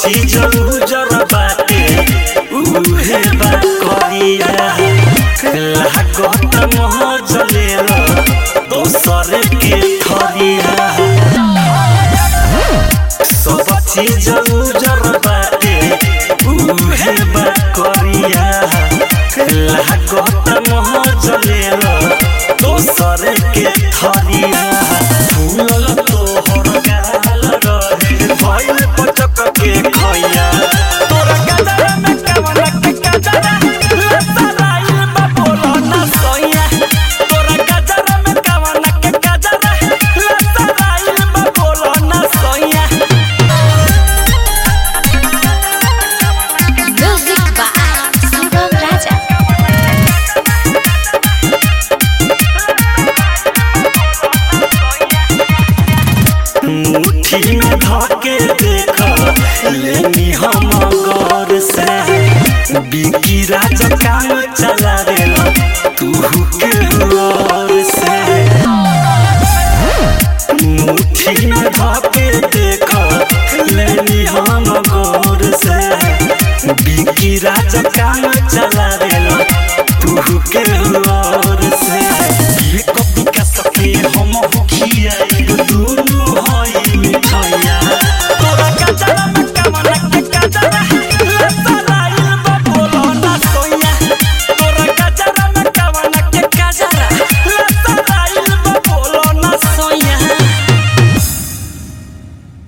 चीज उजर बाटे उहे बा करिया लागत मोह जलेल दोसर के थरिया सब चीज उजर बाटे उहे बा करिया लागत मोह जलेल दोसर के थरिया फूल तोहर गाल रहे भइल पचक के खैया तोरा गजरा में कमला के गजरा लसराइल बा बोलो ना सोया तोरा गजरा में कमला के गजरा लसराइल बा बोलो ना सोया Music by Sugam Raja. मुट्ठी में धके देख लेनी हम गौर से बिकी राजा काम चला देला तू के गौर से मुट्ठी में धके देख लेनी हम गौर से बिकी राजा काम चला देला तू के